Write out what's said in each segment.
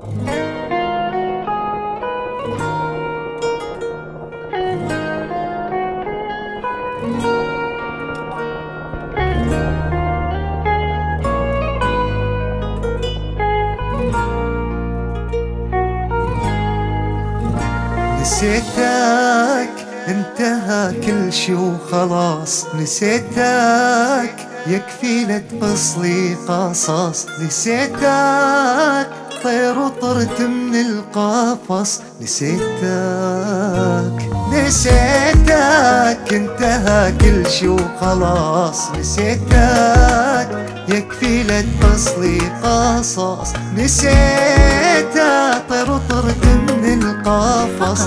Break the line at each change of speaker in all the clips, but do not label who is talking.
نسيتك انتهى كل شي وخلاص، نسيتك يكفي لا تفصلي قصص، نسيتك طير وطرت من القفص، نسيتك انتهى كل شي وخلاص، نسيتك يكفي لا تفصلي قصص، نسيتك طير وطرت من القفص،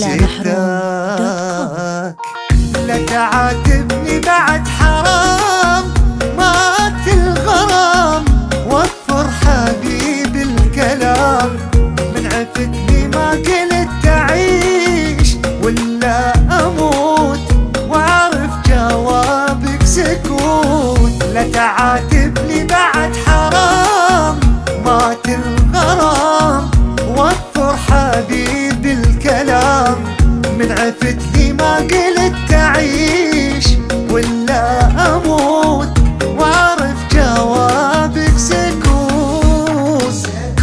نسيتك لا تعاتبني بعد حرام مات الغرام، وفر حبيبي الكلام من عفتني ما قلت تعيش ولا أموت، وأعرف جوابك سكوت، لا تعاتبني بعد حرام مات الغرام، وفر حبيبي الكلام من عفتني ما قلت تعيش ولا أموت، وأعرف جوابك سكوت،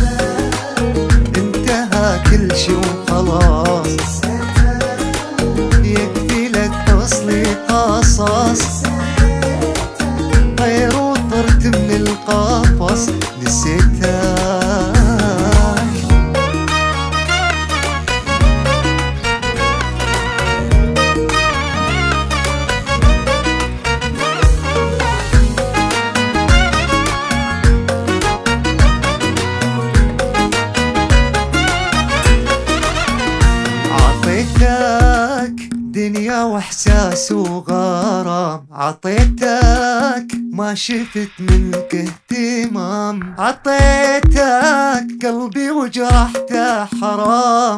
انتهى كل شي وخلاص، يكفي لك توصلي قصص، طير وطرت من القفص، نسيتك دنيا واحساس وغرام، عطيتك ما شفت منك اهتمام، عطيتك قلبي وجرحته حرام،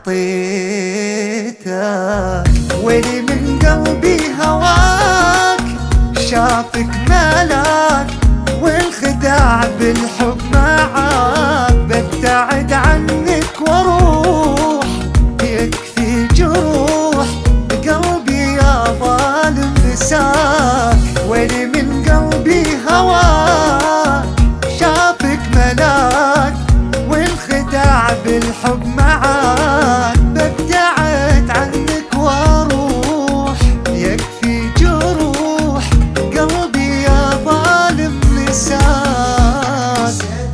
عطيتك ويلي من قلبي هواك، شافك ملاك والخداع بالحب معاك، ببتعد عنك واروح يكفي جروح قلبي يا ظالم نساك، ويلي من قلبي هواك، شافك ملاك والخداع بالحب معاك، ببتعد عنك واروح يكفي جروح قلبي يا ظالم نساك،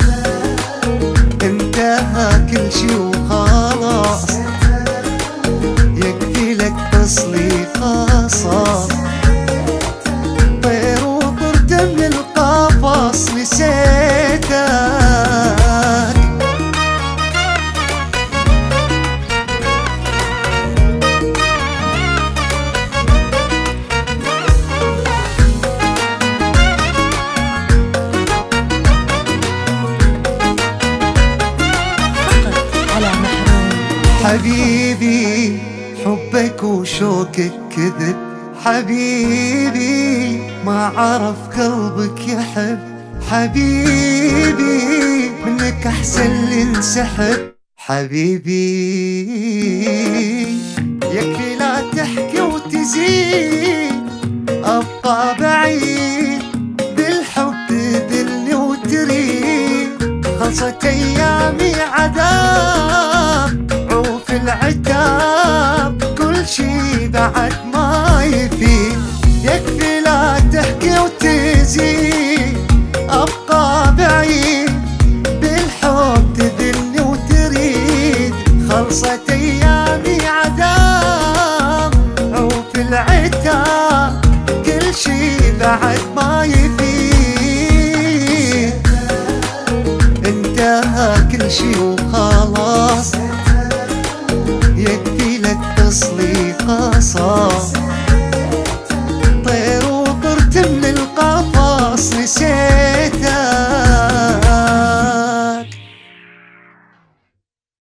انتهى كل شي وخلاص، يكفي لك تصلي قصص، طير وطرت من القفص، نسيتك حبيبي، حبك وشوقك كذب، حبيبي ما عرف قلبك يحب، حبيبي منك احسن اللي انسحب، حبيبي يكفي لا تحكي وتزيد، ابقى بعيد بالحب تذلني وتريد، خلصت ايامي عذاب عوف العتاب، كل شي بعد ما يفيد، يكفي لا تحكي وتزيد، ابقى بعيد بالحب تذلني وتريد، خلصت ايامي عذاب عوف العتاب، كل شي بعد ما يفيد، انتهى كل شي وخلاص،